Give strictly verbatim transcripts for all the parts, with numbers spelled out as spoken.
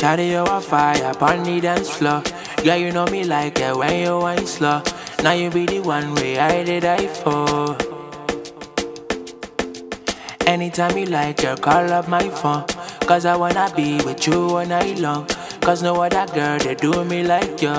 Shawty, you a fire upon the dance floor. Girl, you know me like it when you wine slow. Now you be the one way I did I for. Anytime you like, girl, call up my phone. Cause I wanna be with you all night long. Cause no other girl, they do me like you.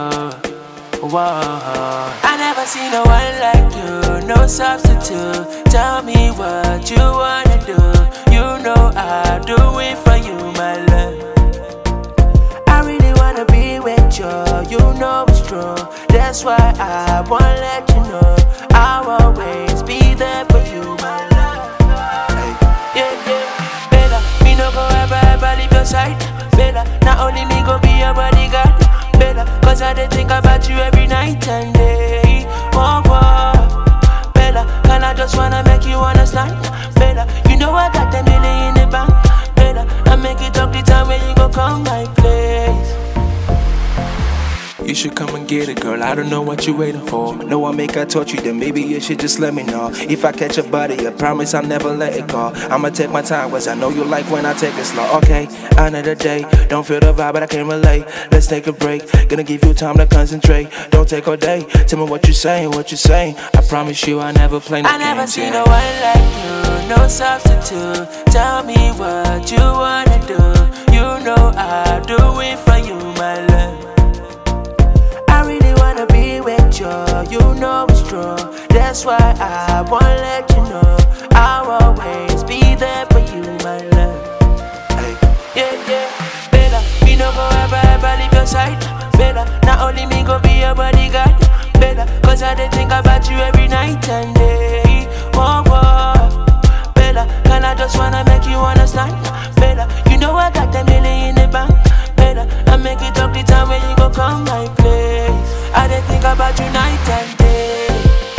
Whoa. I never seen no one like you, no substitute. Tell me what you wanna do. You know I'll do it for you, my love. I really wanna be with you, you know it's true. That's why I wanna let you know I'll always be there for you, my love. Hey. Yeah, yeah, better, me no go ever, ever leave your side. Better, not only me go be your bodyguard. Better, cause I did think about you every night and day. Oh, oh. Better, can I just wanna make you understand? Better, you know I got the million in the bank. Better, I make it up the time when you go come my place. You should come and get it, girl, I don't know what you waiting for. No, I make I touch you, then maybe you should just let me know. If I catch your body, I promise I'll never let it go. I'ma take my time, cause I know you like when I take it slow. Okay, another day, don't feel the vibe, but I can't relate. Let's take a break, gonna give you time to concentrate. Don't take all day, tell me what you saying, what you saying. I promise you I never play no games. I never seen no one like you, no substitute. Tell me what you wanna do. You know I'll do it for you, my love. I really wanna be with you, you know it's true. That's why I wanna let you know I'll always be there for you, my love. Hey. Yeah, yeah, better, me no go ever, ever leave your side. Better, not only me go be your bodyguard. Better, cause I did think about you every night and day. Oh, oh. Better, can I just wanna make you understand? Better, you know I got the million in the bank. Better, I make it up the time when you go come my place. I didn't think about you night and day.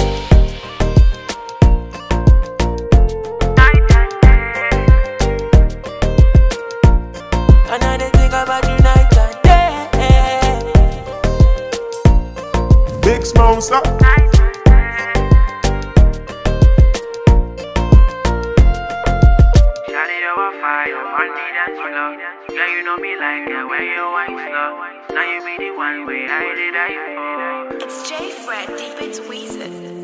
Night and day. And I didn't think about you night and day. Big Smoke, stop. Yeah, you know me like that when you wine slow. Now you be the one way I did I for. It's J Fred, deep into Weezer.